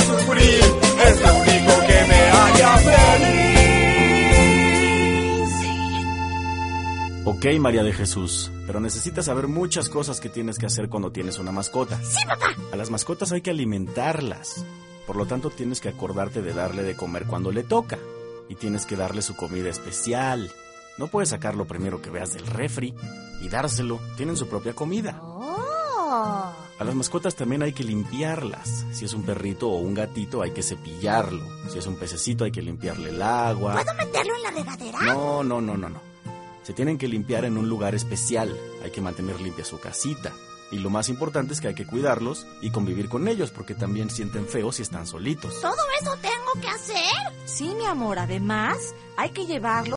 sufrir, es lo único que me haría feliz. Ok, María de Jesús, pero necesitas saber muchas cosas que tienes que hacer cuando tienes una mascota. ¡Sí, papá! A las mascotas hay que alimentarlas. Por lo tanto, tienes que acordarte de darle de comer cuando le toca. Y tienes que darle su comida especial. No puedes sacar lo primero que veas del refri y dárselo. Tienen su propia comida. ¡Oh! A las mascotas también hay que limpiarlas. Si es un perrito o un gatito, hay que cepillarlo. Si es un pececito, hay que limpiarle el agua. ¿Puedo meterlo en la regadera? No. Se tienen que limpiar en un lugar especial. Hay que mantener limpia su casita. Y lo más importante es que hay que cuidarlos y convivir con ellos, porque también sienten feo si están solitos. ¿Todo eso tengo que hacer? Sí, mi amor, además hay que llevarlo